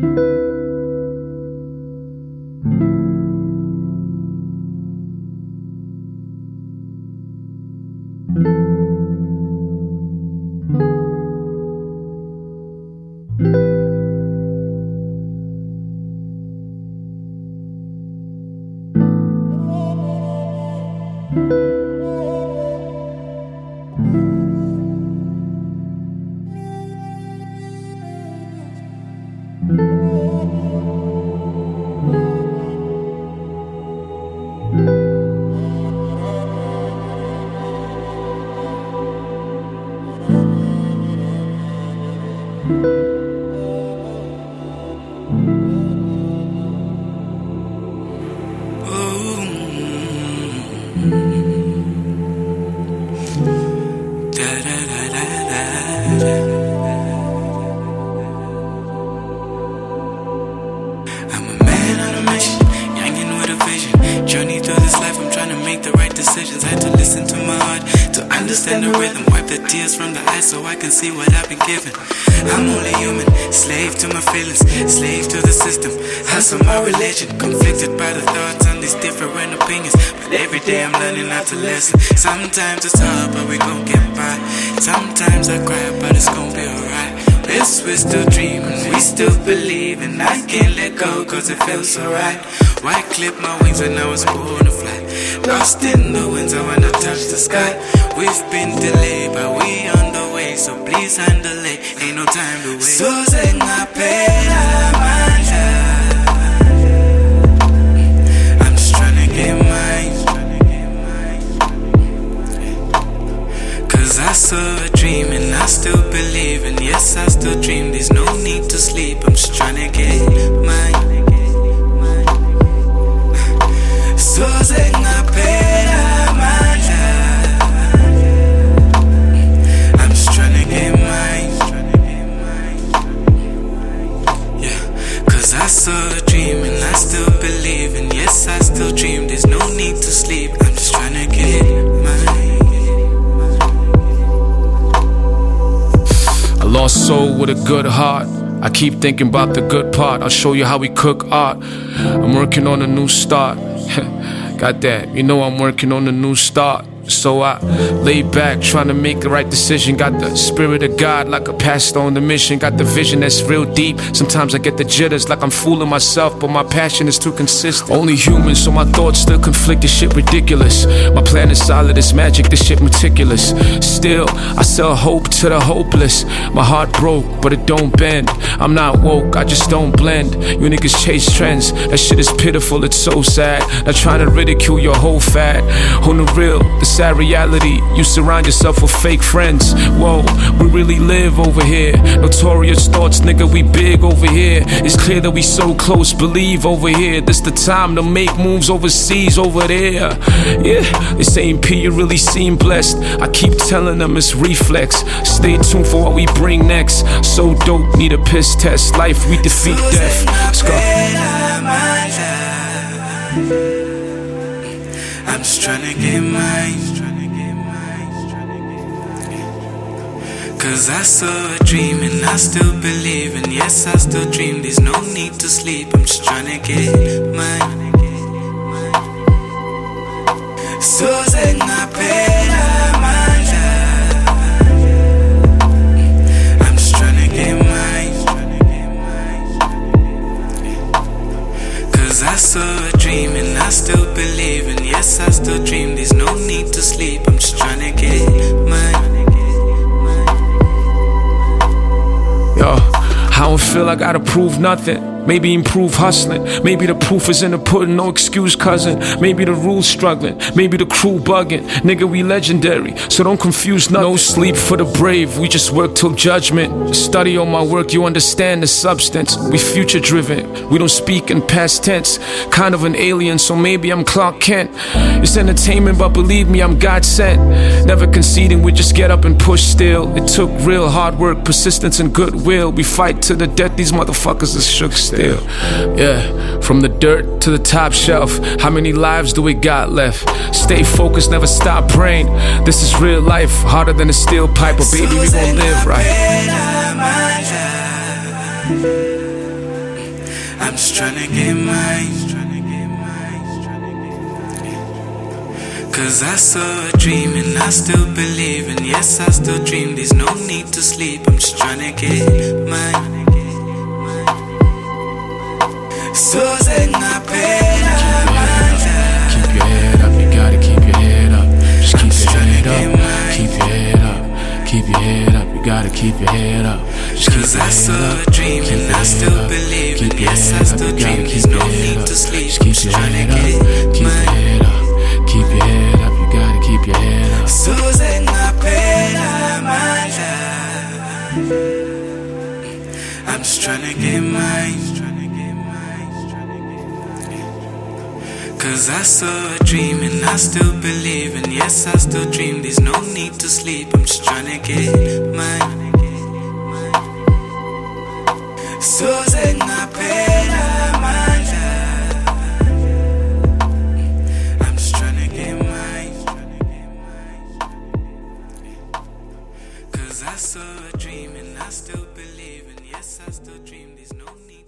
Sometimes it's hard, but we gon' get by. Sometimes I cry, but it's gon' be alright. Yes, we're still dreaming, we still believe, and I can't let go, cause it feels so right. Why clip my wings when I was born to fly? Lost in the winds, I wanna touch the sky. We've been delayed, but we on the way, so please handle it, ain't no time to wait. So singapela manja, I'm just tryna get mine. I saw a dream and I still believe, and yes, I still dream. There's no need to sleep, I'm just trying to get mine. So singapela manja, I'm just trying to get mine. Yeah, cause I saw a dream and I still believe, and yes, I still dream. There's no need to sleep, I'm just trying to get mine. Lost soul with a good heart. I keep thinking about the good part. I'll show you how we cook art. I'm working on a new start. Got that, you know I'm working on a new start. So I lay back, trying to make the right decision. Got the spirit of God like a pastor on the mission. Got the vision that's real deep. Sometimes I get the jitters like I'm fooling myself, but my passion is too consistent. Only human, so my thoughts still conflict. This shit ridiculous. My plan is solid, it's magic, this shit meticulous. Still, I sell hope to the hopeless. My heart broke, but it don't bend. I'm not woke, I just don't blend. You niggas chase trends, that shit is pitiful, it's so sad. Not trying to ridicule your whole fat. On the real, the sad reality, you surround yourself with fake friends. Whoa, we really live over here. Notorious thoughts, nigga, we big over here. It's clear that we so close, believe over here. This the time to make moves overseas over there. Yeah, they saying P, you really seem blessed. I keep telling them it's reflex. Stay tuned for what we bring next. So dope, need a piss test. Life, we defeat death. Let's go. I'm just tryna get mine. Cause I saw a dream and I still believe, and yes, I still dream. There's no need to sleep, I'm just tryna get mine. So singapela manja, I'm just tryna get mine. Cause I saw a dream and I still believe, and yes, I still dream. There's no need to sleep, I'm just tryna get mine. Yo, I don't feel I gotta prove nothing. Maybe improve hustling. Maybe the proof is in the pudding, no excuse, cousin. Maybe the rules struggling, maybe the crew bugging. Nigga, we legendary, so don't confuse nothing. No sleep for the brave, we just work till judgment. Study on my work, you understand the substance. We future driven, we don't speak in past tense. Kind of an alien, so maybe I'm Clark Kent. It's entertainment, but believe me, I'm God sent. Never conceding, we just get up and push still. It took real hard work, persistence and goodwill. We fight to the death, these motherfuckers is shook still. Yeah, from the dirt to the top shelf. How many lives do we got left? Stay focused, never stop praying. This is real life, harder than a steel pipe. But baby, we gon' live right. I'm just tryna get mine. Cause I saw a dream and I still believe. And yes, I still dream, there's no need to sleep. I'm just tryna get mine. So zengapela manja. Keep your head up, you gotta keep your head up. Just keep your head up, keep your head up. Keep your head up, you gotta keep your head up. Just keep Cause your I saw head a up, dream keep and your I head still up. believe. Keep And your yes, I head up, still you dream, gotta there's keep no your head need up. to sleep. Just I'm keep just your tryna head up, get keep your mine. head up. Keep your head up, you gotta keep your head up. So zengapela manja. I'm just tryna get mine. Cause I saw a dream and I still believe. And yes, I still dream, there's no need to sleep. I'm just tryna get mine. So zengapela manja. I'm just tryna get mine. Cause I saw a dream and I still believe. And yes, I still dream, there's no need.